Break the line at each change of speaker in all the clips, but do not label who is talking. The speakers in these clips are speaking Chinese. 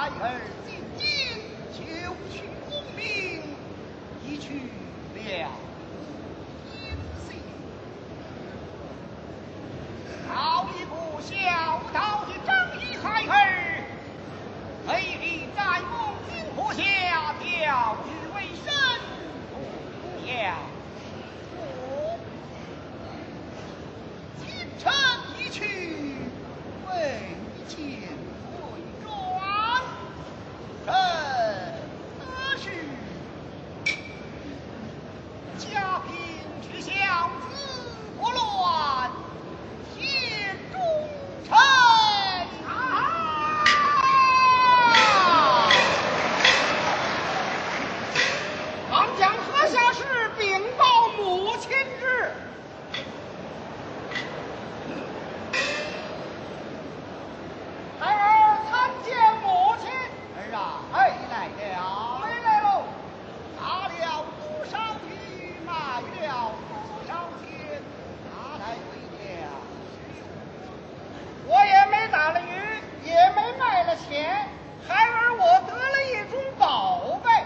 孩儿今年就去功名，已去了阴性。早已不孝道的张一孩儿，为力在孟津坡下钓鱼为生，不要我今晨一去，为见回转，何事家贫之小子不乱，天中臣啊！
王将阁下是禀报母亲之。孩儿参见母亲。
儿啊，
哎
来了，
回来喽。
拿了多少鱼，卖了多少钱，拿来为了
我也没打了鱼，也没卖了钱，孩儿我得了一种宝贝。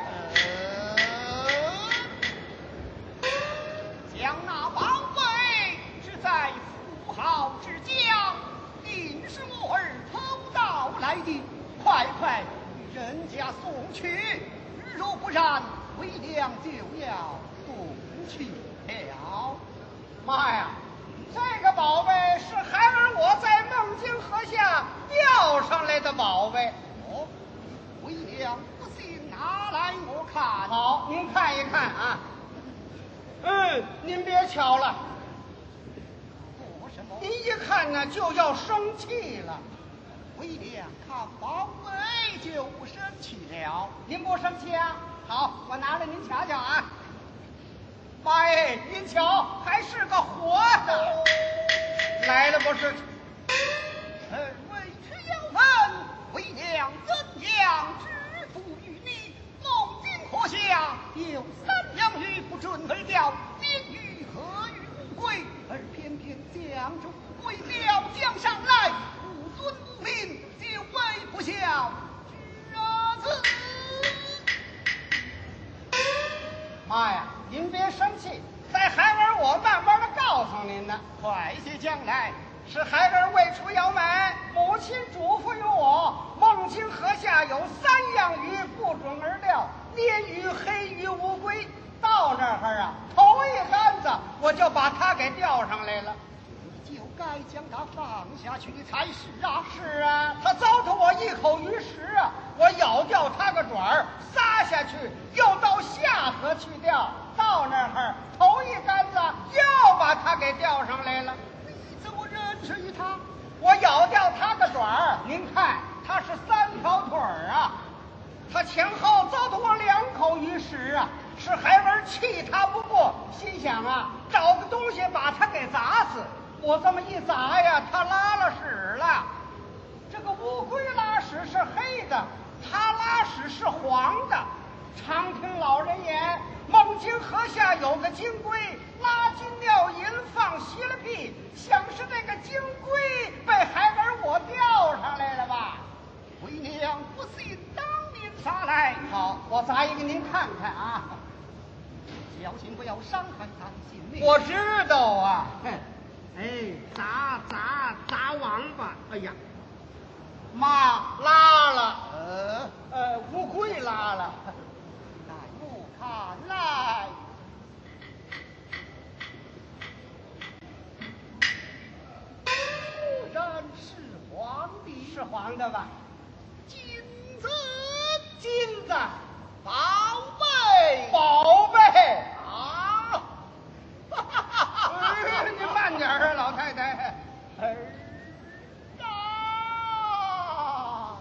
将那宝贝是在富豪之家，定是我儿偷盗来的，快快与人家送去，若不然，为娘就要动去了。
妈呀，这个宝贝是孩儿我在孟津河下钓上来的宝贝。
哦，为娘不信，拿来我看。
好，您看一看啊。您别瞧了，
做什么？
您一看呢就要生气了。
为娘看宝贝就不生气了。
您不生气啊？好，我拿来您瞧瞧啊。妈耶，您瞧，还是个活的。来了不是？
臣为吃要问，为娘怎样支付于你？孟津河下有3样鱼不准儿钓，鲢鱼、河鱼、乌龟，而偏偏将这乌龟钓将上来，无尊无名，就为不孝之子。
妈呀，您别生气，待孩儿我慢慢的告诉您呢。
快些讲来。
是孩儿未出窑门，母亲嘱咐于我，孟津河下有3样鱼不准儿钓，鲢鱼、黑鱼、乌龟。到那儿啊，头一竿子我就把它给钓上来了。
你就该将它放下去才是啊！
是啊，他糟蹋我一口鱼食啊！我咬掉他个爪儿，撒下去，又到下河去钓。到那儿头一竿子又把它给钓上来了。
你怎么认识于他？
我咬掉他个爪儿，您看他是3条腿儿啊，他前后糟蹋我2口鱼食啊！是孩儿气他不过，心想啊，找个东西把他给砸死。我这么一砸呀，他拉了屎了。这个乌龟拉屎是黑的，他拉屎是黄的。常听老人言，孟津河下有个金龟，拉金尿银，放稀了屁，想是这个金龟被孩儿我钓上来了吧？
为娘不信，当面砸来。
好，我砸一个您看看啊。
小心不要伤害他的性命。
我知道啊，哎，砸王八！哎呀，妈拉了，乌龟拉了。
乃我看来，果然是皇帝，
是黄的吧？
金子，
金子，
宝贝，
宝贝
啊！
您慢点啊，老太太。
儿啊！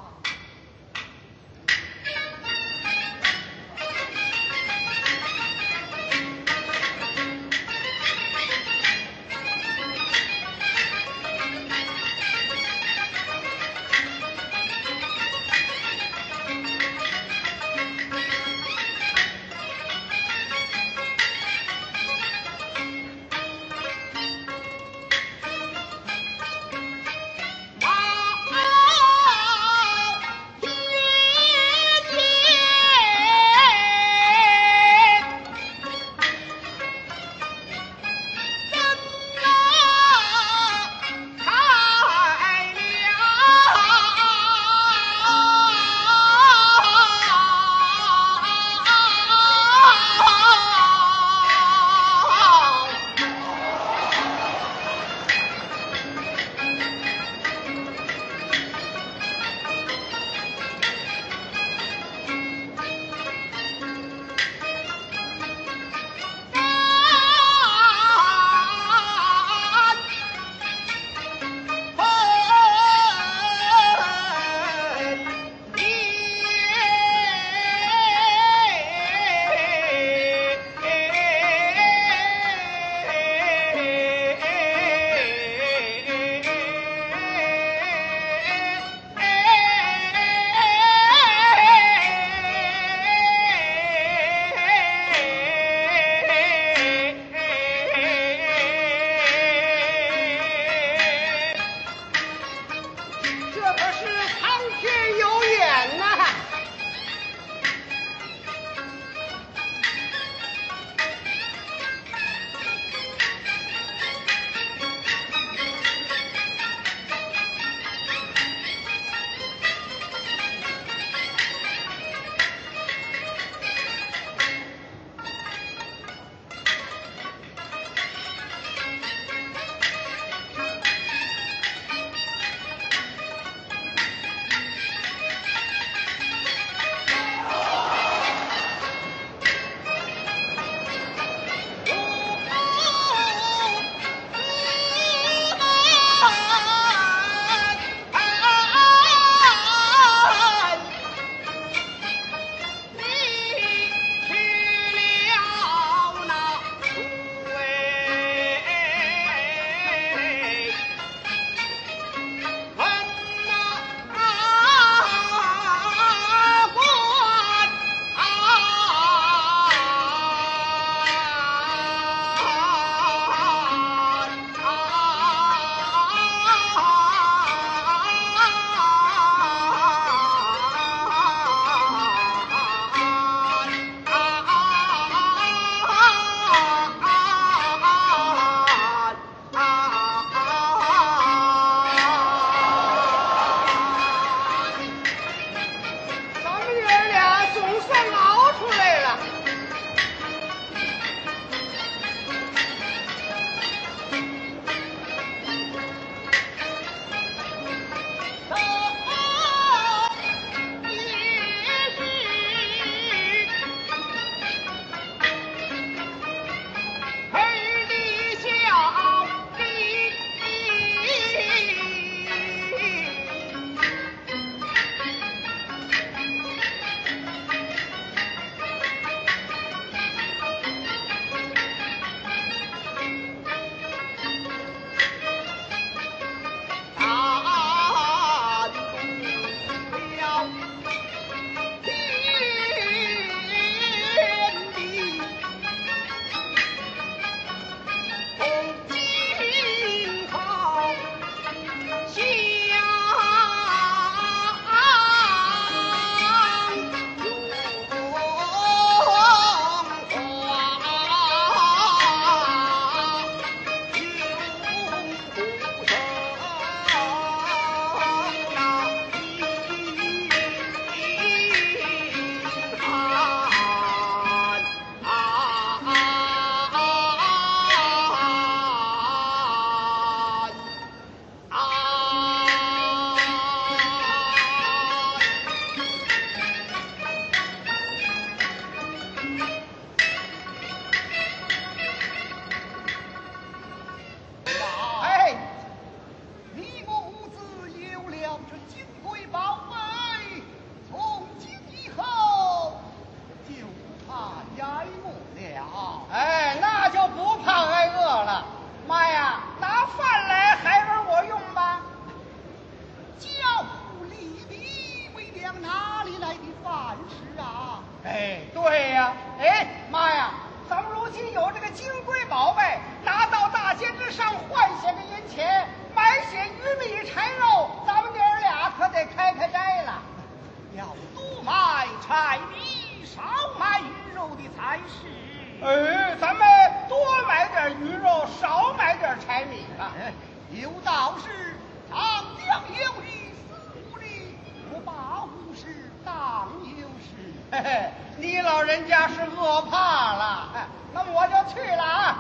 对呀，哎妈呀，咱们如今有这个金龟宝贝，拿到大街之上换些个银钱，买些玉米柴肉，咱们娘俩可得开斋了。
要多买柴米，少买鱼肉的才是。
哎，咱们多买点鱼肉，少买点柴米吧。
有道是长江有鱼四五里，不报无事当有事。
嘿嘿，你老人家是饿怕了，那么我就去了啊。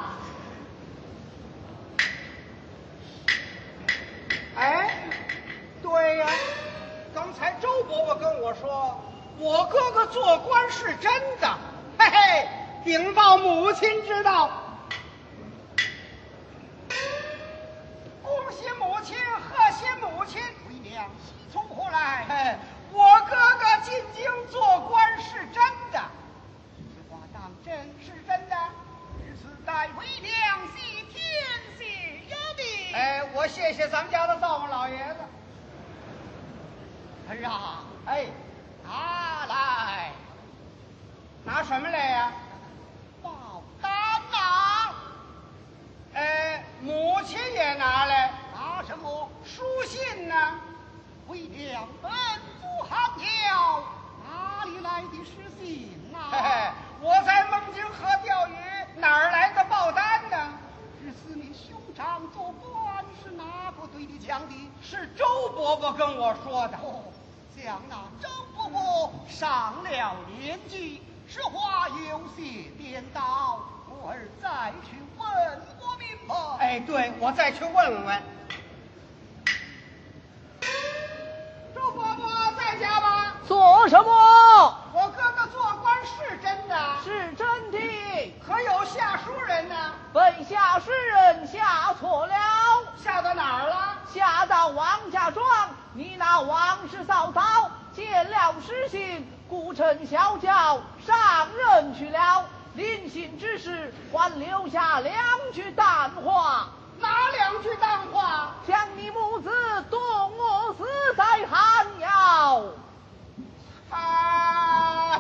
哎，对呀，刚才周伯伯跟我说，我哥哥做官是真的，嘿嘿，禀报母亲知道。恭喜母亲，贺喜母亲！
为娘喜从何来？
哎，我哥哥进京做官是真的，
此话当真是真的？日此待为娘喜天谢有命。
哎，我谢谢咱们家的灶王老爷子。
儿啊，
哎，
拿来
拿什么来呀？
报单呐！
母亲也拿来。
拿什么？
书信呢？
为娘本不行了，哪里来的诗信呐？
嘿嘿，我在孟京河钓鱼，哪儿来的报单呢？
日此你兄长做官是哪个对你讲的？
是周伯伯跟我说的。
哦，想那周伯伯上了年纪，说话有些颠倒，我儿再去问过明白。
哎，对，我再去问问。周伯伯在家吗？
做什么？
我哥哥做官是真的，
是真的。
可有下书人呢？
本下诗人下错了，
下到哪儿了？
下到王家庄。你那王氏嫂嫂见了诗信，故趁小轿上任去了。临行之时，还留下两句淡话。
哪两句淡话？
将你母子冻饿死在寒窑。
啊！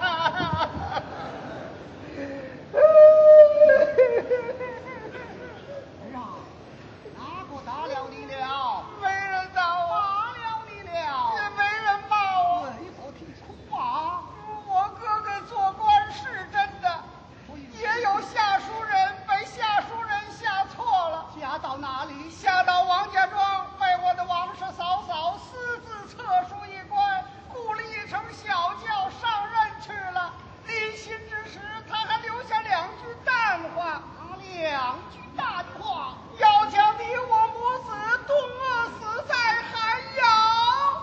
儿啊，哪个打了你了？
没人打我，
打了你了？
也没人骂我。
为何啼哭啊？
我哥哥做官是真的，也有下书人被下书人下错了，
下到哪里？
下到王家庄，被我的王氏嫂嫂私自册书一关，雇了一乘小轿上任去了。临行之时，他还留下两句淡话。
哪两句淡话？
要将你我母子冻饿死在寒窑。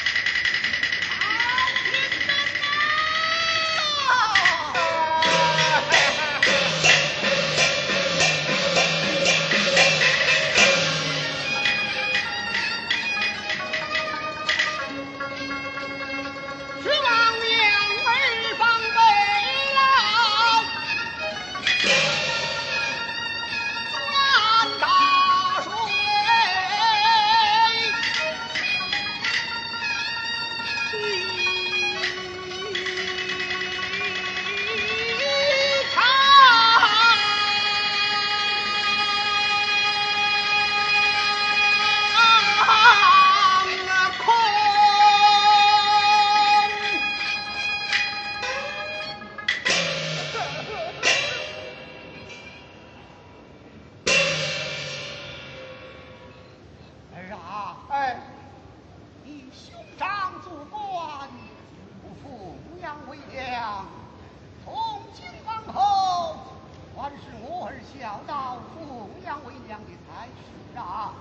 是王娘儿方为了三大水，儿啊，
哎，
你兄长做官，不奉养为良，从今往后，还是我儿孝道，奉养为良的才是啊。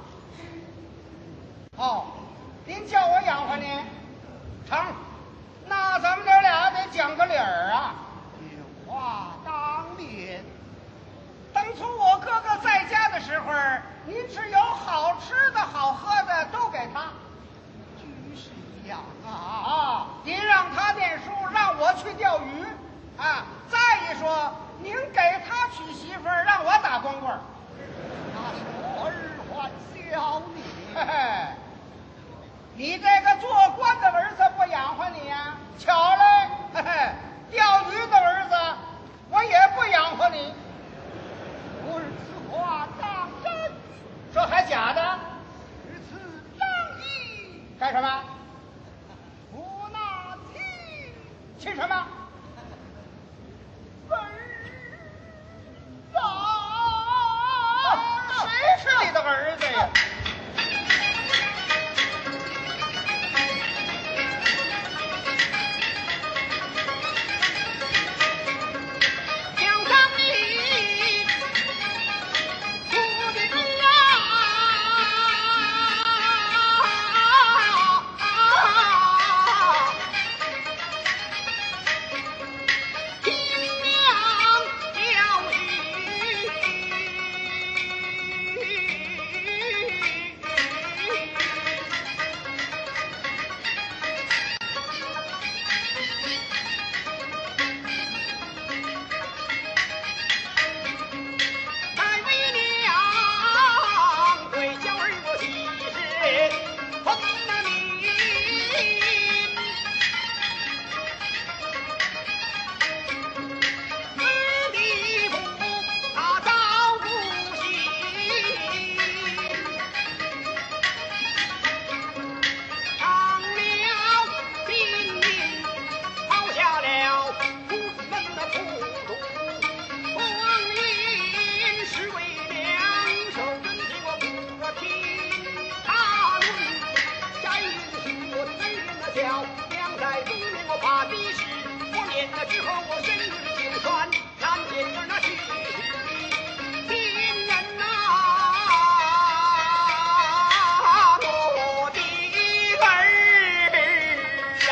哦，您叫我养活您，成，那咱们娘俩得讲个理儿啊。
有话当面，
当初我哥哥在家的时候，您只有好吃的好喝的都给他
居是一样啊。
啊。您让他念书，让我去钓鱼啊。再一说，您给他娶媳妇儿，让我打光棍儿。
那是我儿还小你。
嘿嘿，你这个做官的儿子不养活你呀、巧嘞，嘿嘿，钓鱼的干什么？
我那
亲什么？
儿子，
谁是你的儿子呀？
想当你我的儿听娘教育。在为娘对小儿我喜事分了明，子弟父他早不行，长了性命，抛下了父子们的苦毒。光阴是为两手真情我不听，他论摘云是我的嘴脸的笑，娘在中年我怕的是，我念了之后我身日就穿，难见儿那去亲人呐，我的儿啊。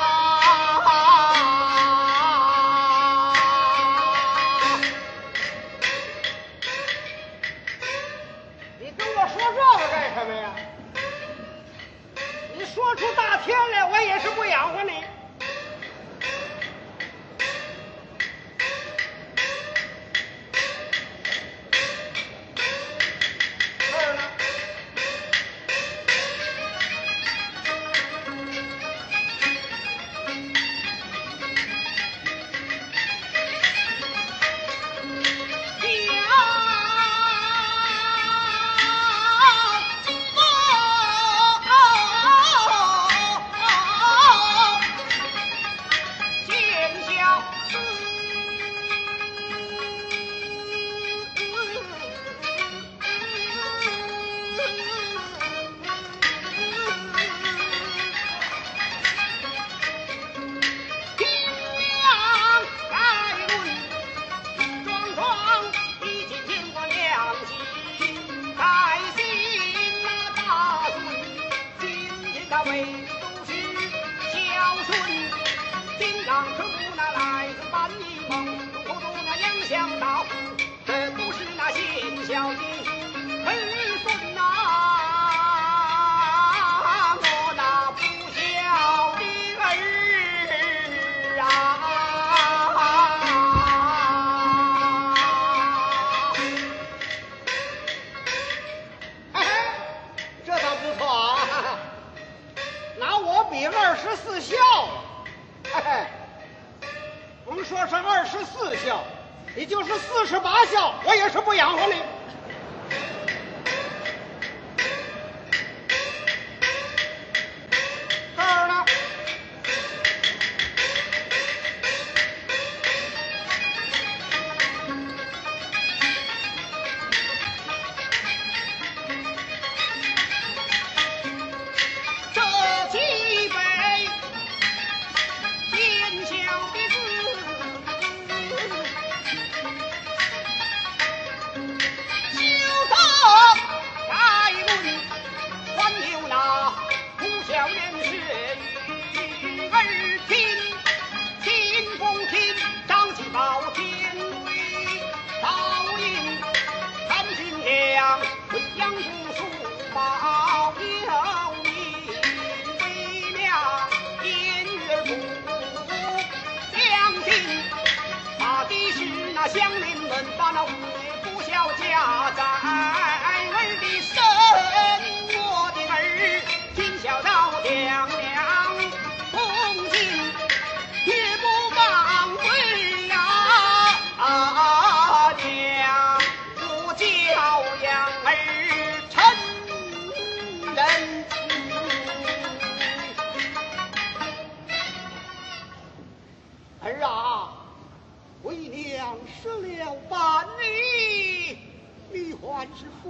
你跟我说这个干什么呀？你说出大天来，我也是不养活你。这儿呢？为都是孝顺，金刚可不拿来自搬一梦，不如那杨香大户，这不是那贤孝的儿孙呐，我那不孝的儿啊！ 嘿嘿，这倒不错啊，拿我比24孝，嘿嘿，甭说是24孝，你就是48孝，我也是不养活你。这儿呢？
这几杯贤孝的子，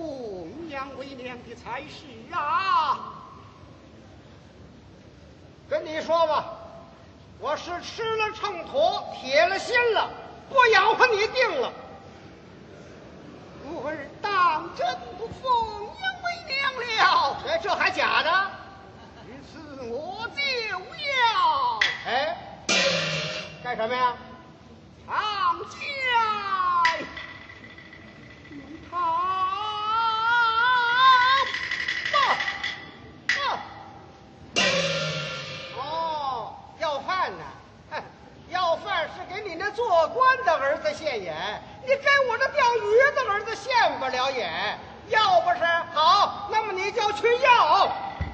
奉养为娘的才是啊！
跟你说吧，我是吃了秤砣，铁了心了，不养活你定了。
我儿当真不奉养为娘了。
哎，这还假的？
于此我就要
哎，干什么呀？
长家
哦，要饭呢？哼，要饭是给你那做官的儿子现眼，你给我这钓鱼的儿子现不了眼。要不是好，那么你就去要。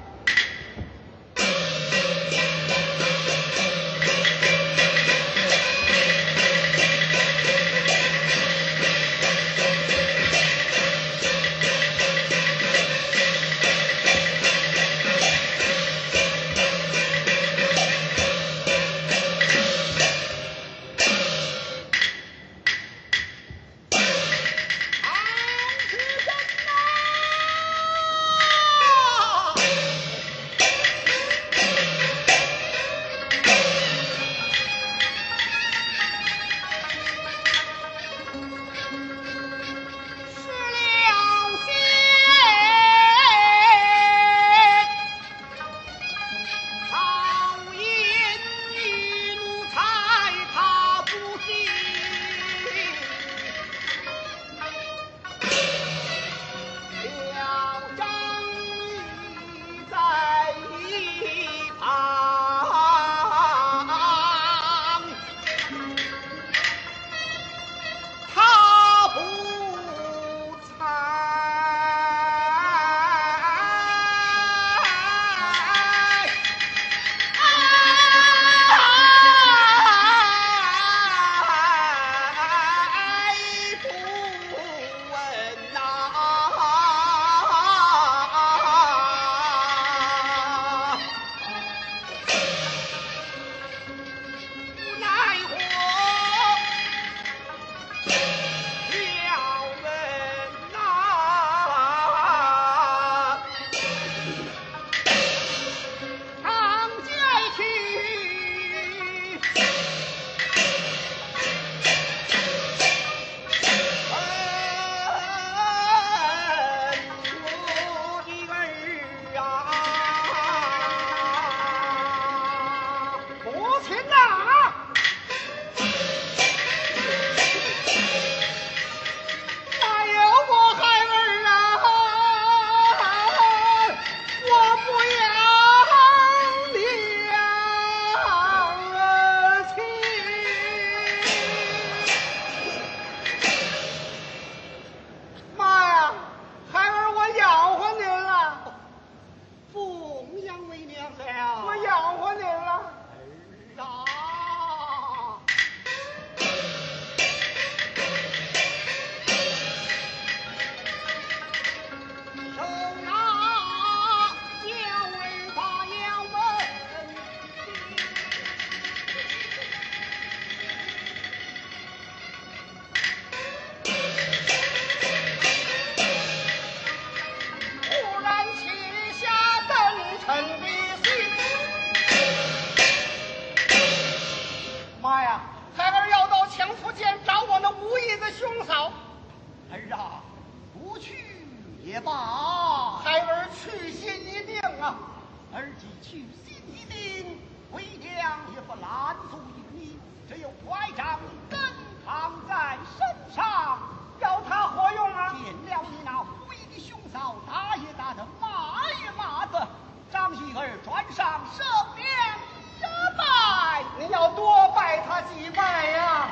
也罢，
孩儿去心一定啊。
儿既去心一定，为娘也不拦阻你。只有拐杖跟扛在身上，
要他何用啊？
见了你那无义的兄嫂，打也打得，骂也骂得，张玉儿转上圣娘一拜，
你要多拜他几拜呀。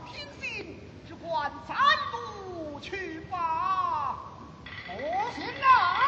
天心，只管三路去吧。
不行啊！